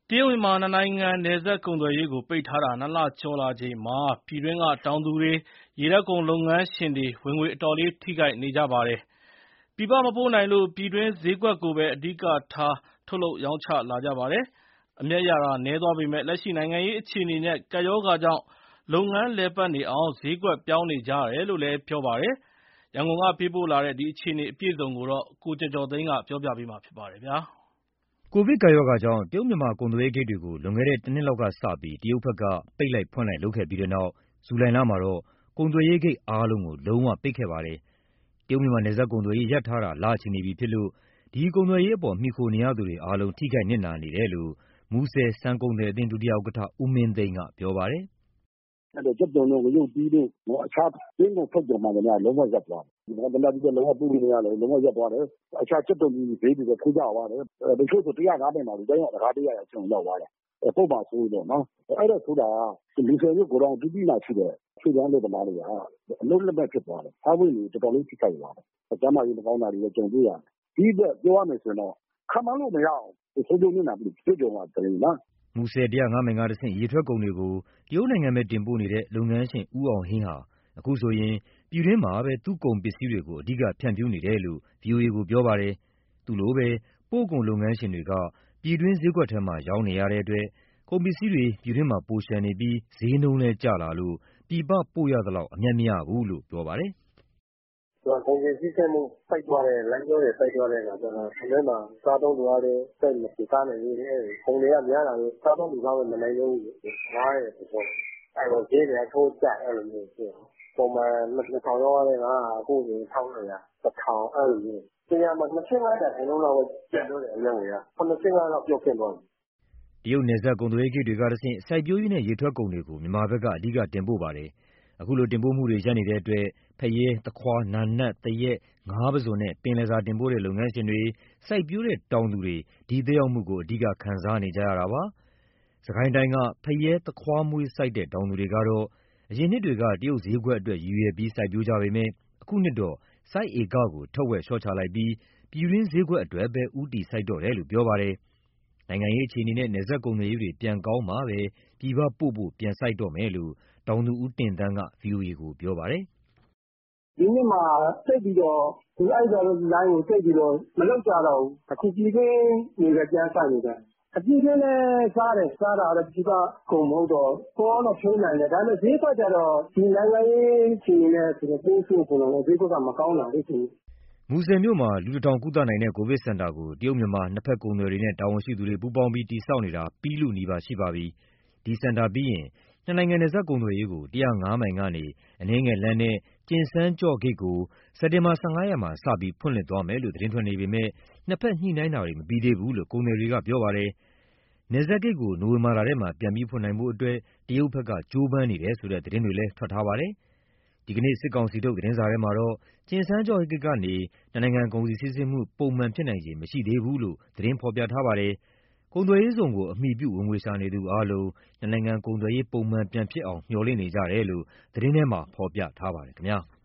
တရုတ်မြန်မာနှစ်နိုင်ငံနယ်စပ်ကုန်သွယ်ရေးကိုပိတ်ထားတာ 2 လကျော်လာချိန်မှာ ပြည်တွင်းကတောင်သူတွေ၊ ရေထွက်ကုန်လုပ်ငန်းရှင်တွေ ဝင်ငွေအတော်လေးထိခိုက်နေကြပါတယ်။ ပြည်ပမပို့နိုင်လို့ ပြည်တွင်းဈေးကွက်ကိုပဲ အဓိကထားထုတ်လုပ်ရောင်းချလာကြပါတယ်။ အမြတ်ရတာနည်းသွားပေမယ့် လက်ရှိနိုင်ငံရေးအခြေအနေနဲ့ ကပ်ရောဂါကြောင့် လုပ်ငန်းလည်ပတ်နေအောင် ဈေးကွက်ပြောင်းနေကြရတယ်လို့လည်း ပြောပါတယ်။ ရန်ကုန်ကပေးပို့လာတဲ့ ဒီအခြေအနေအပြည့်အစုံကို ကိုကျော်ကျော်သိန်းကပြောပြပါမယ်။ကိုဗစ်ကပ်ရောဂါကြောင့် တရုတ်မြန်မာကုန်သွယ်ရေးဂိတ်တွေကို လွန်ခဲ့တဲ့ တနှစ်လောက်ကစပြီး တရုတ်ဘက်က ပိတ်လိုက်ဖွင့်လိုက်လုပ်ခဲ့ပြီးတဲ့နောက် ဇူလိုင်လမှာတော့ ကုန်သွယ်ရေးဂိတ်အားလုံးကို လုံးဝပိတ်ခဲ့ပါတယ်။ တရုတ်မြန်မာနယ်စပ်ကုန်သွယ်ရေးရပ်ထားတာ လချီနေပြီဖြစ်လို့ ဒီကုန်သွယ်ရေးအပေါ် မှီခိုနေရသူတွေအားလုံး ထိခိုက်နစ်နာနေတယ်လို့ မူဆယ်ဆန်ကုန်သည်အသင်း ဒုတိယဥက္ကဋ္ဌ ဦးမင်းသိန်းကပြောပါတယ်။ "ကြက်သွန်တို့၊ ငရုတ်သီးတို့၊ အခြားသွင်းကုန်ထုတ်ကုန်မှန်သမျှလုံးဝရပ်သွားတယ်။ ဘင်္ဂလားဒေ့ရှ်ဘက်လုံးဝပို့လို့မရတော့ဘူး။ လုံးဝရပ်သွားတယ်။ အခြားကြက်သွန်ဈေးတွေလည်းထိုးကျသွားတယ်။ တချို့ဆို 150 မှာတိုင်းဝယ်စကား 100 အဆင့်ကိုရောက်သွားတယ်။ ပုပ်မှာစိုးလို့ပေါ့နော်။ အဲ့တော့ဆိုတာက မူဆယ်မြို့ဂိုဒေါင်အသီးသီးမှာရှိတဲ့ရွှေ့ပြောင်းအလုပ်သမားတွေက အလုပ်လက်မဲ့ဖြစ်သွားတယ်။ စားဝတ်နေရေးတော်တော်လေးထိခိုက်သွားတယ်။ ကျန်းမာရေးမကောင်းတာတွေလည်းကြုံတွေ့ရတယ်။ ဒီအတွက်ပြောရမယ်ဆိုရင်တော့ ခန့်မှန်းလို့မရအောင်ဆုံးရှုံးနစ်နာမှုတွေတွေ့ကြုံရတယ်နော်။ " မူဆယ် ၁၀၅ မိုင်ကတဆင့် ရေထွက်ကုန်တွေကို တရုတ်နိုင်ငံဘက်တင်ပို့နေတဲ့ လုပ်ငန်းရှင်ဦးအောင်ဟိန်းဟာ အခုဆိုရင် ပြည်တွင်းမှာပဲ သူ့ကုန်ပစ္စည်းတွေကို အဓိကဖြန့်ဖြူးနေတယ်လို့ ဗွီအိုအေကိုပြောပါတယ်။ သူ့လိုပဲ ပို့ကုန်လုပ်ငန်းရှင်တွေက ပြည်တွင်းဈေးကွက်ထဲမှာရောင်းနေရတဲ့အတွက် ကုန်ပစ္စည်းတွေ ပြည်တွင်းမှာပိုလျှံနေပြီး ဈေးနှုန်းလည်းကျလာလို့ ပြည်ပပို့ရသလောက် အမြတ်မရဘူးလို့ပြောပါတယ်။ "ကုန်တင်စီးဆင်းမှုပိတ်သွားတယ်။ လမ်းကြောတွေပိတ်သွားတဲ့အခါကျတော့ ပြည်တွင်းမှာစားသုံးသူကလည်းသိပ်မစားနိုင်ဘူးလေ။ ကုန်တွေကများလာလို့ စားသုံးသူကပဲမနိုင်တော့ဘူးလေ။ ငားတဲ့သဘော။ အဲ့တော့ဈေးတွေကထိုးကျအဲ့လိုမျိုးဖြစ်တယ်။ ပုံမှန် 2,000 ရောင်းရတဲ့ငါးက အခုဆိုရင် 1,200၊ 1,000 အဲ့လိုမျိုး။ ၁၀၀ မှာ ၂၅ ရာခိုင်နှုန်းလောက်ပဲကျန်တော့တယ်အမြတ်ငွေက။ ၇၅ လောက်ပျောက်သွားပြီ။ " တရုတ်နယ်စပ်ကုန်သွယ်ရေးဂိတ်တွေကတဆင့် စိုက်ပျိုးရေးနဲ့ ရေထွက်ကုန်တွေကို မြန်မာဘက်က အဓိကတင်ပို့ပါတယ်။ အခုလိုတင်ပို့မှုတွေရပ်နေတဲ့အတွက် ဖရဲ၊ သခွား၊ နာနတ်၊ သရက်၊ ငါးပုဇွန်နဲ့ ပင်လယ်စာတင်ပို့တဲ့လုပ်ငန်းရှင်တွေ၊ စိုက်ပျိုးတဲ့တောင်သူတွေ ဒီသက်ရောက်မှုကို အဓိကခံစားနေကြရတာပါ။ စစ်ကိုင်းတိုင်းက ဖရဲ၊ သခွားမွှေးစိုက်တဲ့တောင်သူတွေကတော့ အရင်နှစ်တွေက တရုတ်ဈေးကွက်အတွက်ရည်ရွယ်ပြီးစိုက်ပျိုးကြပေမယ့် အခုနှစ်တော့ စိုက်ဧကကို ထက်ဝက်လျှော့ချလိုက်ပြီး ပြည်တွင်းဈေးကွက်အတွက်ပဲ ဦးတည်စိုက်တော့တယ်လို့ပြောပါတယ်။ နိုင်ငံရေးအခြေအနေနဲ့ နယ်စပ်ကုန်သွယ်ရေးတွေပြန်ကောင်းမှပဲ ပြည်ပပို့ဖို့ပြန်စိုက်တော့မယ်လို့ တောင်သူဦးတင့်သန်းက ဗွီအိုအေကိုပြောပါတယ်။ "ဒီနှစ်မှာသိပ်ပြီးတော့အဲ့လိုလိုင်းကိုသိပ်ပြီးတော့မလုပ်ကြတော့ဘူး။ အခုပြည်တွင်းတွေပဲပြန်စိုက်နေကြတယ်။ ပြည်တွင်းလည်းစားတယ်။ စားတာကတော့ပြည်ပကုန်မဟုတ်တော့ ကုန်ကတော့ထိန်းနိုင်တယ်။ ဒါပေမယ့်ဈေးကွက်ကျတော့ ဒီနိုင်ငံရေးအခြေအနေနဲ့ဆိုတော့ပိုဆိုးကုန်တာပေါ့။ ဈေးကွက်ကမကောင်းတာလေ။ " မူဆယ်မြို့မှာ လူ 1,၀၀၀ ကုသနိုင်တဲ့ ကိုဗစ်စင်တာကို တရုတ်-မြန်မာ နှစ်ဘက်ကုန်သည်တွေနဲ့ တာဝန်ရှိသူတွေပူးပေါင်းပြီး တည်ဆောက်နေတာ ပြီးလုနီးပါးရှိပါပြီ။ ဒီစင်တာပြီးရင် နှစ်နိုင်ငံနယ်စပ်ကုန်သွယ်ရေးကို ၁၀၅ မိုင်ကနေ အနည်းငယ်လမ်းနဲ့ ကျင်စန်းကျော့ဂိတ်ကို စက်တင်ဘာ ၁၅ ရက်မှာ စပြီးဖွင့်လှစ်သွားမယ်လို့ သတင်းထွက်နေပေမယ့် နှစ်ဘက်ညှိနှိုင်းတာတွေ မပြီးသေးဘူးလို့ ကုန်သည်တွေကပြောပါတယ်။ နယ်စပ်ဂိတ်ကို နိုဝင်ဘာလထဲမှာ ပြန်ပြီးဖွင့်နိုင်ဖို့အတွက် တရုတ်ဘက်က ကြိုးပမ်းနေတယ်ဆိုတဲ့သတင်းတွေလည်း ထွက်ထားပါတယ်။ ဒီကနေ့ စစ်ကောင်စီထုတ်သတင်းစာထဲမှာတော့ ကျင်စန်းကျော့ဂိတ်ကနေ နှစ်နိုင်ငံကုန်စည်စီးဆင်းမှု ပုံမှန်ဖြစ်နိုင်ခြေမရှိသေးဘူးလို့ သတင်းဖော်ပြထားပါတယ်။ ကုန်သွယ်ရေးဇုန်ကို အမှီပြုဝင်ငွေရှာနေသူအားလုံး နှစ်နိုင်ငံကုန်သွယ်ရေးပုံမှန်ပြန်ဖြစ်အောင် မျှော်လင့်နေကြတယ်လို့ သတင်းထဲမှာဖော်ပြထားပါတယ်ခင်ဗျာ။